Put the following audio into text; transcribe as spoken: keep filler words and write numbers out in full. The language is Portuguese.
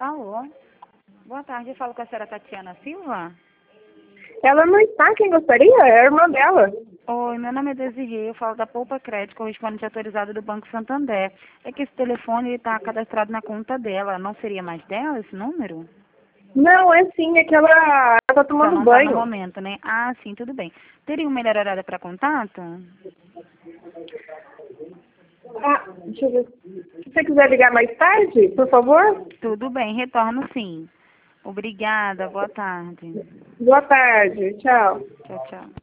Alô? Boa tarde, eu falo com a senhora Tatiana Silva? Ela não está, quem gostaria? É a irmã dela. Oi, meu nome é Desirê, eu falo da Poupa Crédito, correspondente autorizado do Banco Santander. É que esse telefone está cadastrado na conta dela, não seria mais dela esse número? Não, é sim, é que ela está Só tomando não está no banho. momento, né? Ah, sim, tudo bem. Teria um melhor horário para contato? Ah, deixa eu ver. Se você quiser ligar mais tarde, por favor. Tudo bem, retorno sim. Obrigada, boa tarde. Boa tarde, tchau. Tchau, tchau.